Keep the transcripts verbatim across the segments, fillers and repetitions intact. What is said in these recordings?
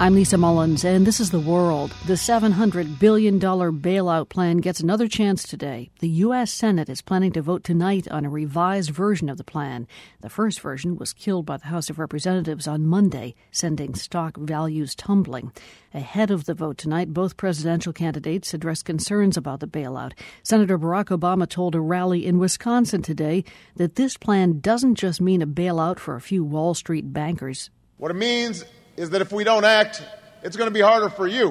I'm Lisa Mullins, and this is The World. The seven hundred billion dollars bailout plan gets another chance today. The U S. Senate is planning to vote tonight on a revised version of the plan. The first version was killed by the House of Representatives on Monday, sending stock values tumbling. Ahead of the vote tonight, both presidential candidates addressed concerns about the bailout. Senator Barack Obama told a rally in Wisconsin today that this plan doesn't just mean a bailout for a few Wall Street bankers. What it means is that if we don't act, it's going to be harder for you.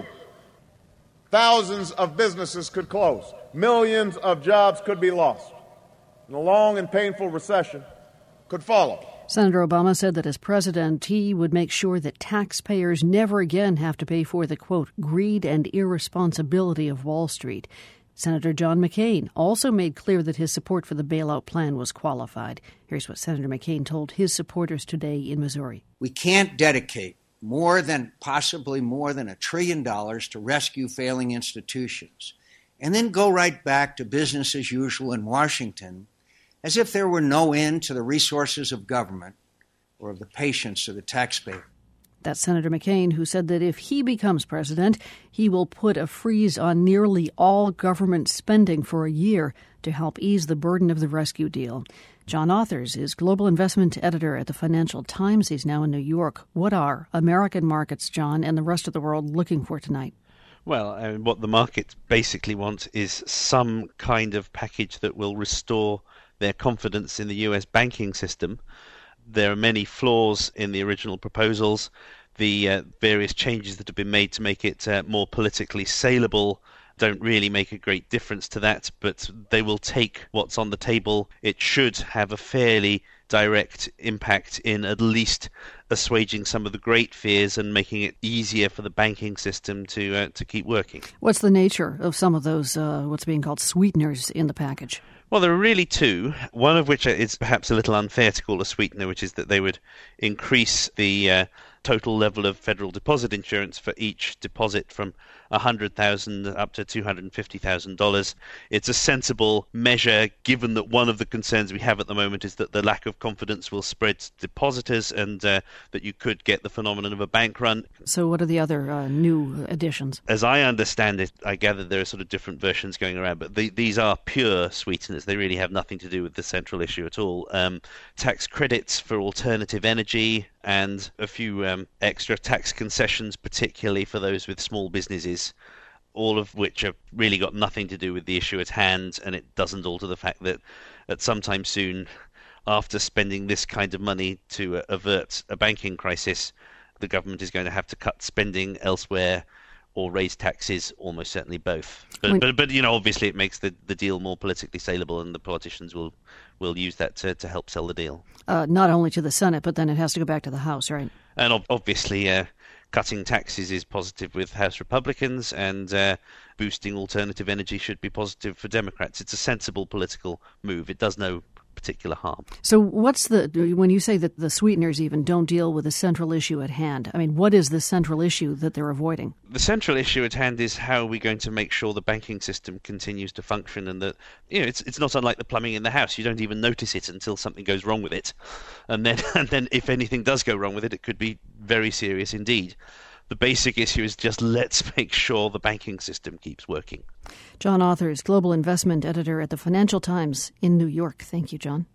Thousands of businesses could close. Millions of jobs could be lost. And a long and painful recession could follow. Senator Obama said that as president, he would make sure that taxpayers never again have to pay for the, quote, greed and irresponsibility of Wall Street. Senator John McCain also made clear that his support for the bailout plan was qualified. Here's what Senator McCain told his supporters today in Missouri. We can't dedicate more than, possibly more than a trillion dollars to rescue failing institutions, and then go right back to business as usual in Washington as if there were no end to the resources of government or of the patience of the taxpayer. That's Senator McCain, who said that if he becomes president, he will put a freeze on nearly all government spending for a year to help ease the burden of the rescue deal. John Authers is global investment editor at the Financial Times. He's now in New York. What are American markets, John, and the rest of the world looking for tonight? Well, I mean, what the markets basically want is some kind of package that will restore their confidence in the U S banking system. There are many flaws in the original proposals. The uh, various changes that have been made to make it uh, more politically saleable don't really make a great difference to that, but they will take what's on the table. It should have a fairly direct impact in at least assuaging some of the great fears and making it easier for the banking system to uh, to keep working. What's the nature of some of those, uh, what's being called sweeteners in the package? Well, there are really two, one of which is perhaps a little unfair to call a sweetener, which is that they would increase the uh, total level of federal deposit insurance for each deposit from one hundred thousand dollars up to two hundred fifty thousand dollars. It's a sensible measure, given that one of the concerns we have at the moment is that the lack of confidence will spread to depositors and uh, that you could get the phenomenon of a bank run. So what are the other uh, new additions? As I understand it, I gather there are sort of different versions going around, but the, these are pure sweeteners. They really have nothing to do with the central issue at all. Um, tax credits for alternative energy and a few um, extra tax concessions, particularly for those with small businesses, all of which have really got nothing to do with the issue at hand, and it doesn't alter the fact that at some time soon, after spending this kind of money to uh, avert a banking crisis, the government is going to have to cut spending elsewhere or raise taxes, almost certainly both. But, when, but, but you know, obviously it makes the, the deal more politically saleable, and the politicians will, will use that to, to help sell the deal. Uh, not only to the Senate, but then it has to go back to the House, right? And ob- obviously uh, cutting taxes is positive with House Republicans, and uh, boosting alternative energy should be positive for Democrats. It's a sensible political move. It does no particular harm. So what's the, when you say that the sweeteners even don't deal with the central issue at hand, I mean, what is the central issue that they're avoiding? The central issue at hand is how are we going to make sure the banking system continues to function, and that, you know, it's it's not unlike the plumbing in the house. You don't even notice it until something goes wrong with it. And then and then if anything does go wrong with it, it could be very serious indeed. The basic issue is just let's make sure the banking system keeps working. John Authers, global investment editor at the Financial Times in New York. Thank you, John.